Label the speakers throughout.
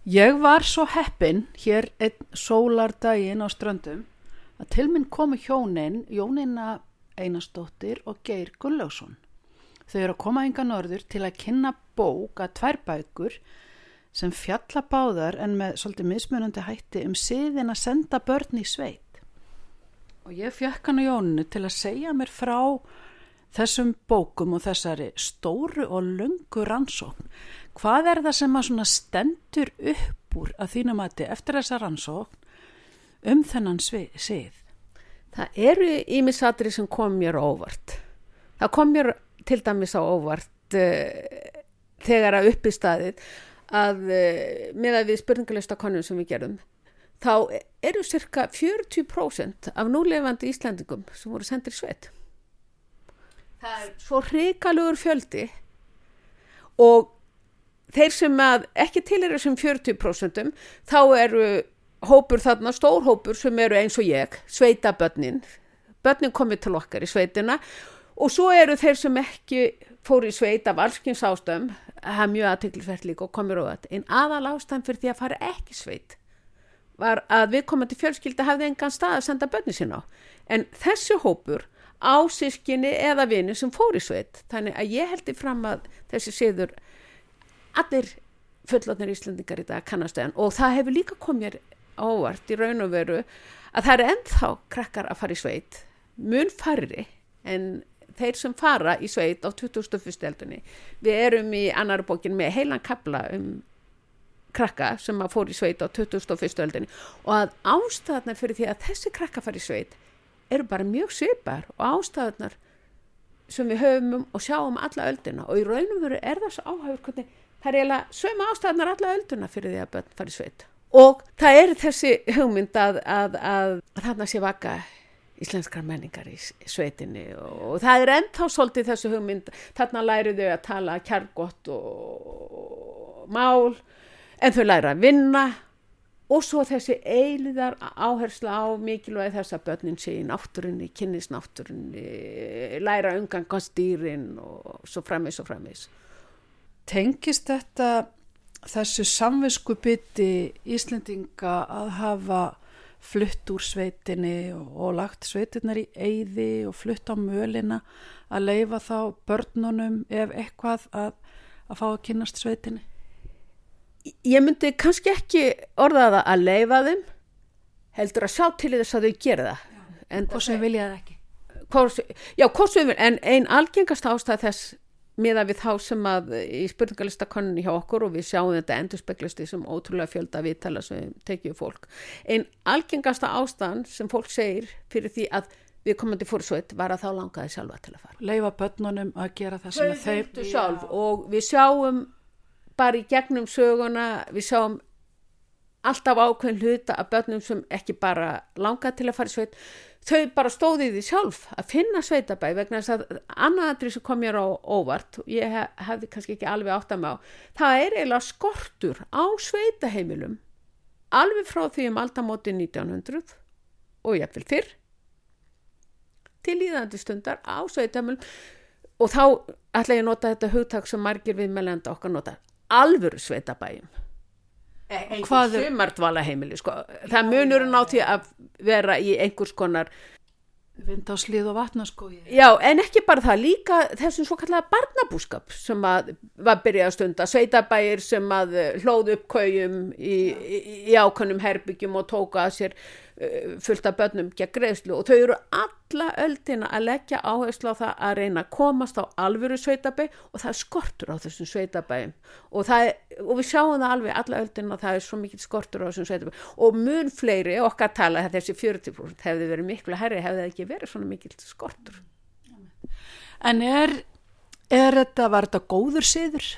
Speaker 1: Ég var svo heppin hér einn sólardaginn á Ströndum að til minn komu hjónin Jónína Einarsdóttir og Geir Gunnlaugsson. Þau eru að koma hingað norður til að kynna bók að 2 bækur sem fjalla báðar en með svolítið mismunandi hætti siðin að senda börn í sveit. Og ég fékk hana Jónínu til að segja mér frá þessum bókum og þessari stóru og löngu rannsókn. Hvað er það sem að svona stendur upp úr að þínu mati eftir þessa rannsókn þennan sið?
Speaker 2: Það eru ýmis atriði sem kom mér á óvart. Það kom mér til dæmis á óvart þegar að upp í staðið að meðan við spurningaleistakönnun sem við gerðum, þá eru cirka 40% af núlifandi Íslendingum sem voru sendir í sveit. Það er svo hrikalegur fjöldi og þeir sem að ekki tilheyra þessum 40%, þá eru hópur þarna, stór hópur sem eru eins og ég, sveitabörnin. Börnin komið til okkar í sveitina og svo eru þeir sem ekki fóru í sveit af allskyns ástæðum, það er mjög athyglisvert líka og komur á þetta. En aðal ástæðan fyrir því að fara ekki í sveit var að viðkomandi fjölskylda hafði engan stað að senda börnin sín á. En þessi hópur á systkini eða vini sem fóru í sveit. Þannig að ég heldi fram að þessi siður allir fullorðnir Íslendingar í dag kannast en og það hefur líka komið ávart í raun og veru að það er ennþá krakkar að fara í sveit, mun færri en þeir sem fara í sveit á 21. öldinni. Við erum í annar bókin með heilan kafla krakka sem að fóru í sveit á 21. öldinni og að ástæðarnar fyrir því að þessi krakka fara í sveit eru bara mjög svipar og ástæðarnar sem við höfum og sjáum alla öldina og í raun og veru er það svo áhæfur hvernig það er eiginlega sömu ástæðarnar alla öldina fyrir því að börn fara í sveit. Og það er þessi hugmynd að þarna sé vaka íslenskrar menningar í sveitinni og það er ennþá svolítið þessi hugmynd, þarna læru þau að tala kjarrgott og mál, en þau læra að vinna og svo þessi eilíðar áhersla á mikilvægi þess að börnin sé í náttúrunni, kynnist náttúrunni, læra að umgangast dýrin og svo framvegis og framvegis.
Speaker 1: Tengist þetta þessu samviskubiti Íslendinga að hafa flutt úr sveitinni og lagt sveitirnar í eyði og flutt á mölina að leyfa þá börnunum ef eitthvað að fá að kynnast sveitinni?
Speaker 2: Ég myndi kannski ekki orða það að leyfa þeim, heldur að sjá til þess að þau gera það.
Speaker 1: Hvort sem vilja það ekki?
Speaker 2: Hvort sem vilja, en ein algengast ástæð þess miðað við þá sem að í spurningalistakönnunni hjá okkur og við sjáum þetta endurspeglast í sem ótrúlega fjölda viðtala sem tekið fólk. Ein algengasta ástæðan sem fólk segir fyrir því að við komandi fóru sveit var að þá langaði sjálfa til að fara.
Speaker 1: Leyfa börnunum að gera það sem
Speaker 2: þeir vildu sjálf og við sjáum bara í gegnum söguna, við sjáum alltaf ákveðin hluta af börnum sem ekki bara langaði til að fara í sveit, þau bara stóði því sjálf að finna sveitabæ vegna þess að annað atriði sem kom mér á óvart, ég hefði kannski ekki alveg átt að mig á, það er eiginlega skortur á sveitaheimilum alveg frá því aldamóti 1900 og jafnvel fyrr til líðandi stundar á sveitaheimilum og þá ætla ég að nota þetta hugtak sem margir viðmælenda okkar nota, alvöru sveitabæjum. Einhver sumardvalaheimili sko. Það munurinn á því að vera í einhvers konar
Speaker 1: vindháslið og vatnaskói.
Speaker 2: Já, en ekki bara það, líka þessum svo kallaða barnabúskap sem að var byrjað að stunda, sveitabæir sem að hlóðu upp kaujum í ákveðnum herbyggjum og tóka að sér fullt af börnum gegn greiðslu og þau eru alla öldina að leggja áherslu á það að reyna að komast á alvöru sveitabæ og það er skortur á þessum sveitabæjum og við sjáum það alveg alla öldina að það er svo mikil skortur á þessum sveitabæjum og mun fleiri okkar tala að þessi 40% hefði verið miklu herri, hefði ekki verið svona mikil skortur.
Speaker 1: En var þetta góður siður?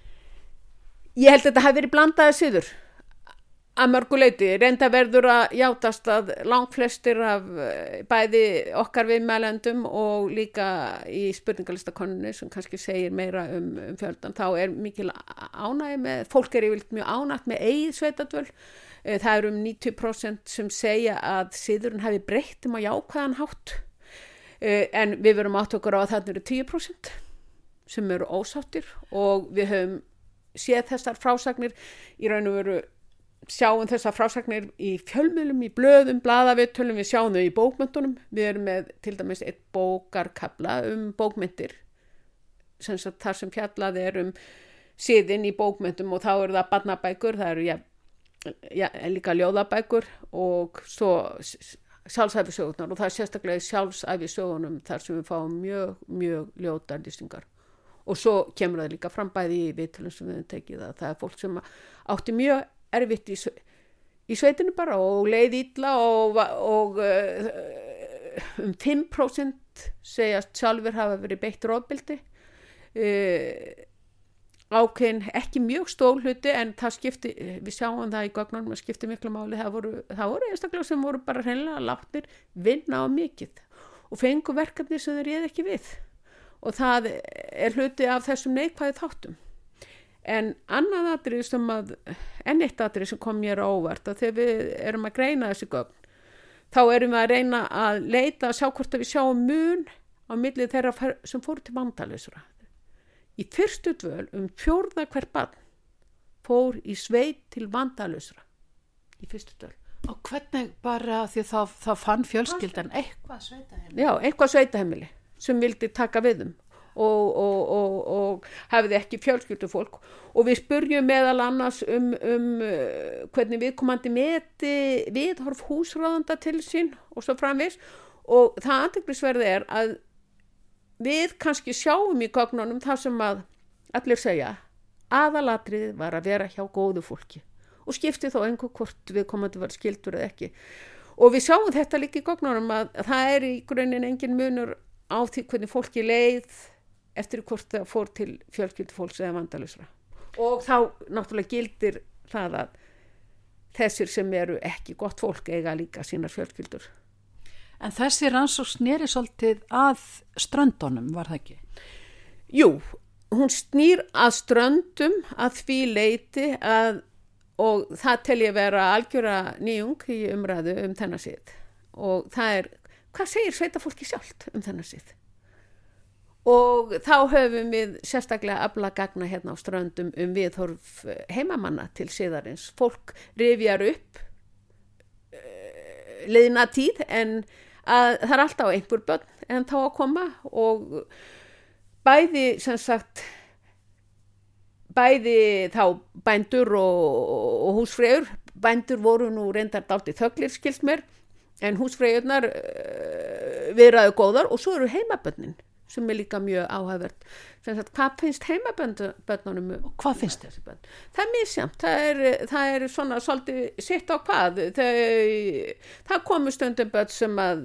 Speaker 2: Ég held að þetta hafi verið blandaði siður að mörgu leyti, reynda verður að játast að langflestir af bæði okkar viðmælendum og líka í spurningalistakönnunni sem kannski segir meira fjöldan, þá er mikil ánægja með, fólk er yfirleitt mjög ánægt með eigið sveitadvöl, það eru 90% sem segja að siðurinn hafi breytt á jákvæðan hátt, en við verum átt okkur á að þarna eru 10% sem eru ósáttir og við höfum séð þessar frásagnir í raun og veru sjáum þessar frásagnir í fjölmiðlum, í blöðum, blaðaviðtölum, við sjáum þau í bókmyndunum. Við erum með til dæmis eitt bókarkafla bókmyndir, sem sagt þar sem fjallað siðin í bókmyndum og þá eru það barnabækur, það eru líka ljóðabækur og svo sjálfsæfisögurnar og það er sérstaklega í sjálfsæfisögunum þar sem við fáum mjög, mjög ljótar lýsingar. Og svo kemur það líka fram bæði í viðtölum sem við höfum tekið að það er fólk sem átti mjög erfitt í sveitinu bara og leið illa og 5% segjast sjálfur hafa verið beitt ofbeldi. Ákveðin ekki mjög stór hluti en það skipti, við sjáum það í gögnunum að skipti miklu máli, það voru einstaklega sem voru bara hreinlega látnir vinna á mikið og fengu verkefni sem þeir réð ekki við og það er hluti af þessum neikvæðu þáttum. En annað atriði enn eitt atriði sem kom mér á óvart að þegar við erum að greina þessi gögn, þá erum við að reyna að leita að sjá hvort að við sjáum mun á milli þeirra sem fóru til vandalausra. Í fyrstu dvöl 4 hver barn fór í sveit til vandalausra. Í fyrstu dvöl.
Speaker 1: Og hvernig bara því þá fann fjölskyldan eitthvað sveitaheimili?
Speaker 2: Já, eitthvað sveitaheimili sem vildi taka við og hafði ekki fjölskyldufólk og við spurjum meðal annars hvernig viðkomandi meti viðhorf húsráðanda til sín og svo framvegis og það athyglisverða að við kannski sjáum í gögnunum það sem að allir segja aðalatriðið var að vera hjá góðu fólki og skipti þá einhver hvort viðkomandi var skyldur eða ekki og við sjáum þetta líka í gögnunum að það er í grunninn engin munur á því hvernig fólki leið eftir hvort það fór til fjölskyldufólks eða vandalausra. Og þá náttúrulega gildir það að þessir sem eru ekki gott fólk eiga líka sínar fjölskyldur.
Speaker 1: En þessi rannsókn sneri svolítið að ströndunum, var það ekki?
Speaker 2: Jú, hún snýr að ströndum að því leyti og það tel ég vera algjöra nýjung í umræðu þennan sið. Og það er hvað segir sveitafólki sjálft þennan sið? Og þá höfum við sérstaklega afla gagna hérna á ströndum viðhorf heimamanna til siðarins. Fólk rifjar upp liðna tíð en það er alltaf einhver börn en þá að koma og bæði sem sagt þá bændur og húsfreyjur. Bændur voru nú reyndar dálítið þöglir skilst mér en húsfreyjurnar viðraðu góðar og svo eru heimabönnin sem er líka mjög áhugavert. Hvað finnst heimabönnunum?
Speaker 1: Og hvað finnst þessi bönn?
Speaker 2: Það er misjafnt, það er svona svolítið sitt á hvað. Það komu stundum bönn sem að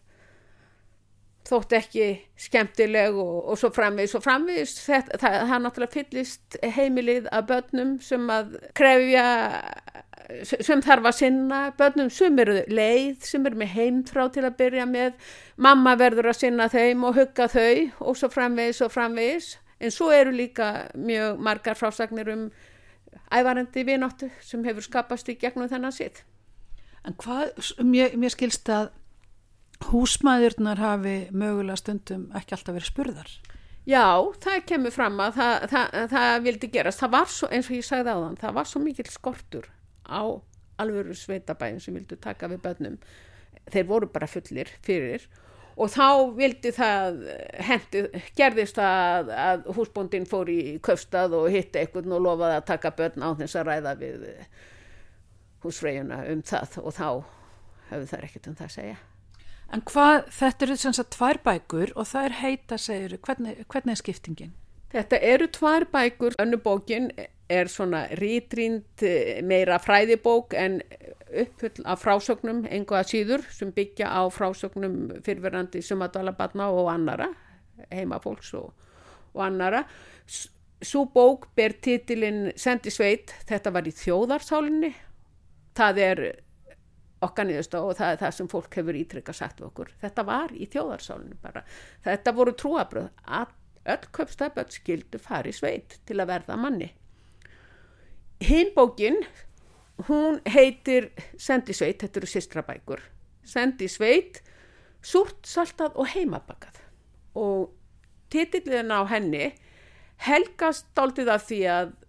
Speaker 2: þótt ekki skemmtileg og svo framvegis. Það náttúrulega fyllist heimilið af bönnum sem að krefja sem þarf að sinna börnum sem eru leið, sem eru með heimþrá til að byrja með, mamma verður að sinna þeim og hugga þau og svo framvegis en svo eru líka mjög margar frásagnir ævarandi vináttu sem hefur skapast í gegnum þennan sið.
Speaker 1: En mér skilst að húsmæðurnar hafi mögulega stundum ekki alltaf verið spurðar?
Speaker 2: Já, það kemur fram að það vildi gerast. Það var svo, eins og ég sagði áðan, það var svo mikill skortur á alvöru sveitabæjum sem vildu taka við börnum. Þeir voru bara fullir fyrir og þá vildi það gerðist að húsbóndinn fór í kaupstað og hitti einhvern og lofaði að taka börn á þess að ræða við húsfreyjuna það og þá höfðu þær ekkert það að segja.
Speaker 1: En þetta eru sem sagt 2 bækur og það heita, segir, hvernig er skiptingin?
Speaker 2: Þetta eru 2 bækur, önnur bókin er svona ritrýnd meira fræðibók en uppfull af frásögnum engu að síður sem byggja á frásögnum fyrrverandi sumadvalabarna og annara, heimafólks og annara. Sú bók ber titilinn Sendi sveit, þetta var í þjóðarsálinni, það er okkar niðurstaða og það er það sem fólk hefur ítrekka sagt við okkur. Þetta var í þjóðarsálinni bara. Þetta voru trúarbrögð að öll kaupstaðabörn skyldu fara í sveit til að verða manni. Hin bókin, hún heitir Sendi sveit, þetta eru systrabækur. Sendi sveit, súrt, saltað og heimabakað. Og titillinn á henni helgast dálítið af því að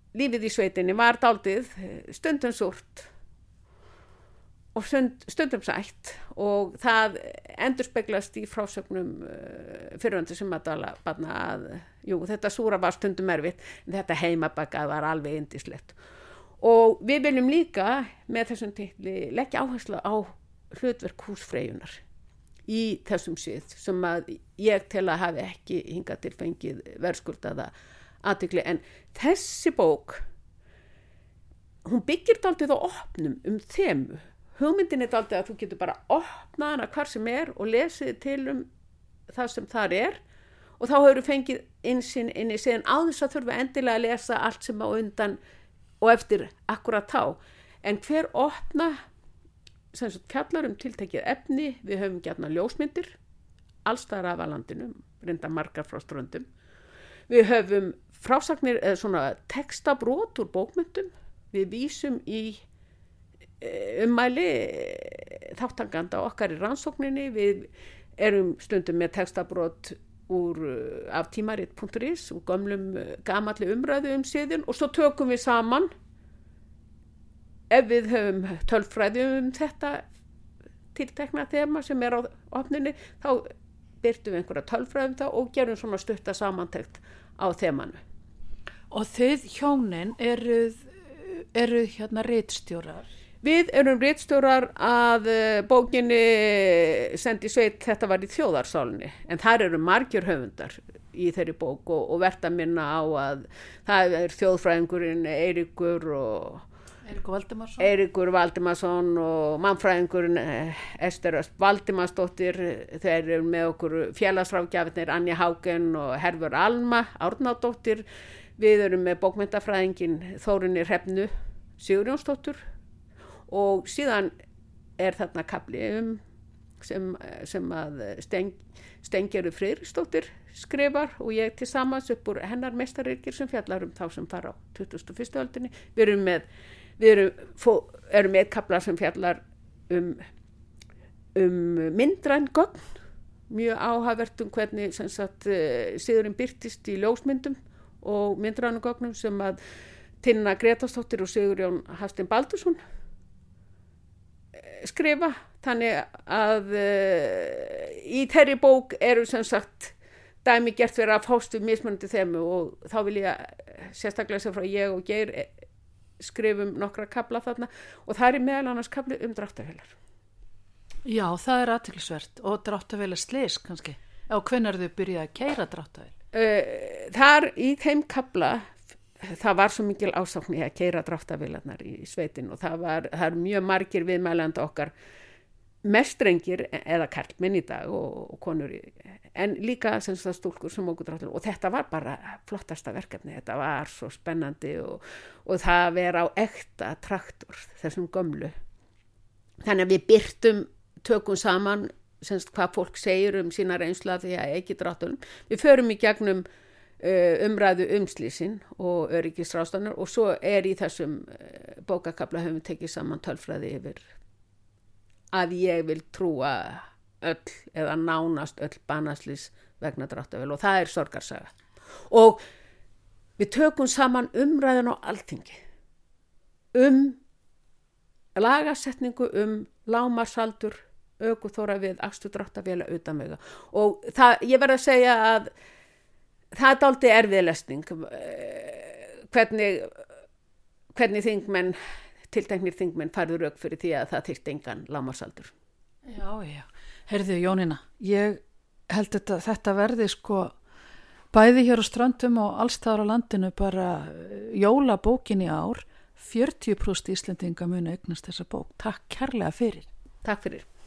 Speaker 2: lífið í sveitinni var dálítið stundum súrt og stundum sætt og það endurspeglast í frásögnum fyrrverandi sumardala barna að þetta súra var stundum erfitt en þetta heimabakað var alveg yndislegt. Og við viljum líka með þessum titli leggja áherslu á hlutverk húsfreyjunar í þessum síð sem að ég tel að hafi ekki hingað til fengið verðskuldaða athygli. En þessi bók, hún byggir dálítið á opnum þemu. Hugmyndin er dálítið að þú getur bara opnað hana hvar sem og lesið til það sem þar og þá hefur fengið innsýn inn í síðan á þess að þurfa endilega að lesa allt sem á undan og eftir akkurat þá. En hver opna sem sagt fjallar tiltekið efni, við höfum gjarna ljósmyndir, allstaðar af landinu, reynda margar frá ströndum. Við höfum frásagnir eða svona textabrot úr bókmyndum, við vísum í ummæli þátttakanda okkar í rannsókninni, við erum stundum með textabrot af tímarit.is og gamalli umræðu siðin og svo tökum við saman ef við höfum tölfræði þetta tiltekna þema sem á opninni, þá birtum við einhverja tölfræði það og gerum svona stutta samantekt á þemanu.
Speaker 1: Og þið hjónin eru hérna ritstjórar?
Speaker 2: Við erum ritstjórar að bókinni Sendi sveit, þetta var í Þjóðarsálinni, en þar eru margir höfundar í þeirri bók og verðt að minna á að það þjóðfræðingurinn Eiríkur Valdimarsson og mannfræðingurinn Ester Öst Valdimarsdóttir, þeir eru með okkur félagsráðgjafarnir Anja Hágen og Hervör Alma Árnadóttir, við erum með bókmenntafræðingin Þórunni Hrefnu Sigurjónsdóttur og síðan þarna kafli sem að Steingerður Friðriksdóttir skrifar og ég til samans upp úr hennar meistaryrkir sem fjallar þá sem fara á 21. öldinni. Við erum með kaflar sem fjallar myndræn gögn, mjög áhugavert hvernig sem sagt Sigurinn birtist í ljósmyndum og myndrænum gögnum sem að Tinna Gretarsdóttir og Sigurjón Hafstein Baldursson skrifa, þannig að í þeirri bók eru sem sagt dæmi gert fyrir að fást við mismunandi þemu og þá vil ég sérstaklega segja frá ég og Geir skrifum nokkra kafla þarna og það meðal annars kafli dráttarvélar.
Speaker 1: Já, það athyglisvert og dráttarvélaslys kannski. Og hvenær þau byrjaði að keyra dráttarvél?
Speaker 2: Þar í þeim kafla það var svo mikil ásókn að keyra dráttarvélarnar í sveitin og það er mjög margir viðmælandi okkar, mest drengir eða karlmenn í dag og konur, en líka sem það stúlkur sem okkur dráttarvélar og þetta var bara flottasta verkefni, þetta var svo spennandi og það vera á ekta traktor, þessum gömlu. Þannig að við tökum saman hvað fólk segir sína reynslu af því að ekki dráttarvélum. Við förum í gegnum umræðu slysinn og öryggisráðstafanir og svo í þessum bókakafla höfum við tekið saman tölfræði yfir að ég vil trúa öll eða nánast öll banaslys vegna dráttarvéla og það sorgarsaga. Og við tökum saman umræðun á Alþingi lagasetningu lágmarksaldur ökuþóra við akstur dráttarvéla utan vega og ég verð að segja að það dálítið erfið lesning hvernig tilteknir þingmenn færðu rök fyrir því að það þyrfti engan lágmarksaldur.
Speaker 1: Já. Heyrðu Jónína, ég held þetta verði bæði hér á Ströndum og allstaðar á landinu bara jólabókin í ár, 40% Íslendinga munu eignast þessa bók. Takk kærlega fyrir.
Speaker 2: Takk fyrir.